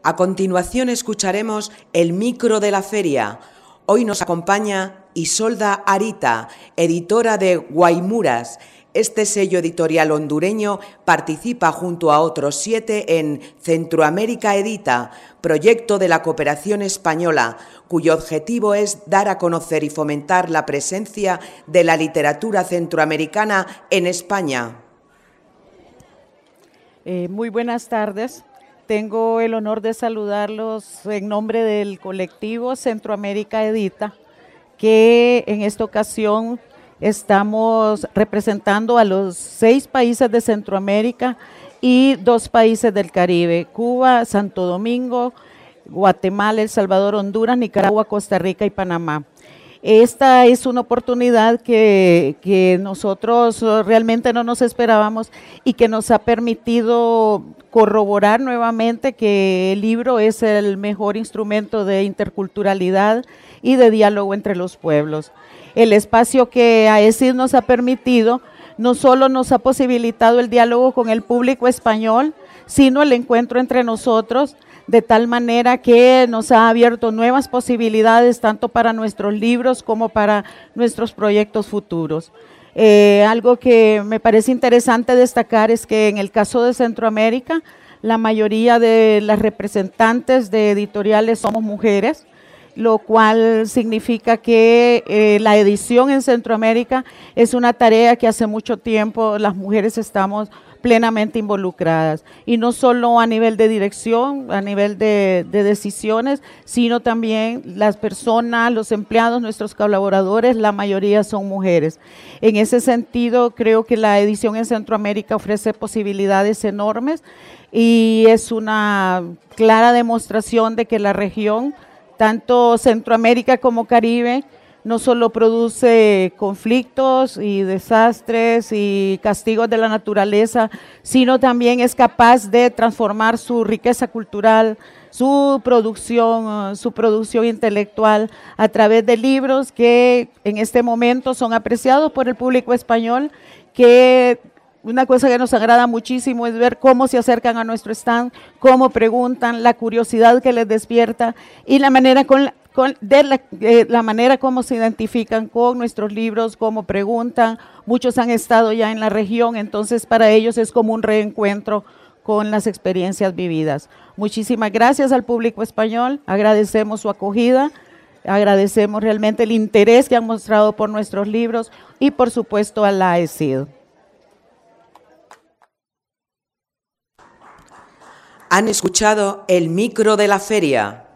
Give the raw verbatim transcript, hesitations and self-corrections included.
A continuación escucharemos el micro de la feria. Hoy nos acompaña Isolda Arita, editora de Guaymuras. Este sello editorial hondureño participa junto a otros siete en Centroamérica Edita, proyecto de la cooperación española, cuyo objetivo es dar a conocer y fomentar la presencia de la literatura centroamericana en España. Eh, muy buenas tardes. Tengo el honor de saludarlos en nombre del colectivo Centroamérica Edita, que en esta ocasión estamos representando a los seis países de Centroamérica y dos países del Caribe: Cuba, Santo Domingo, Guatemala, El Salvador, Honduras, Nicaragua, Costa Rica y Panamá. Esta es una oportunidad que, que nosotros realmente no nos esperábamos y que nos ha permitido corroborar nuevamente que el libro es el mejor instrumento de interculturalidad y de diálogo entre los pueblos. El espacio que AECID nos ha permitido no solo nos ha posibilitado el diálogo con el público español, sino el encuentro entre nosotros, de tal manera que nos ha abierto nuevas posibilidades tanto para nuestros libros como para nuestros proyectos futuros. Eh, algo que me parece interesante destacar es que en el caso de Centroamérica, la mayoría de las representantes de editoriales somos mujeres, lo cual significa que eh, la edición en Centroamérica es una tarea que hace mucho tiempo las mujeres estamos plenamente involucradas, y no solo a nivel de dirección, a nivel de, de decisiones, sino también las personas, los empleados, nuestros colaboradores, la mayoría son mujeres. En ese sentido, creo que la edición en Centroamérica ofrece posibilidades enormes y es una clara demostración de que la región, tanto Centroamérica como Caribe, no solo produce conflictos y desastres y castigos de la naturaleza, sino también es capaz de transformar su riqueza cultural, su producción, su producción intelectual a través de libros que en este momento son apreciados por el público español, que una cosa que nos agrada muchísimo es ver cómo se acercan a nuestro stand, cómo preguntan, la curiosidad que les despierta y la manera con la, con, de la, eh, la manera como se identifican con nuestros libros, cómo preguntan. Muchos han estado ya en la región, entonces para ellos es como un reencuentro con las experiencias vividas. Muchísimas gracias al público español, agradecemos su acogida, agradecemos realmente el interés que han mostrado por nuestros libros y por supuesto a la AECID. Han escuchado el micro de la feria.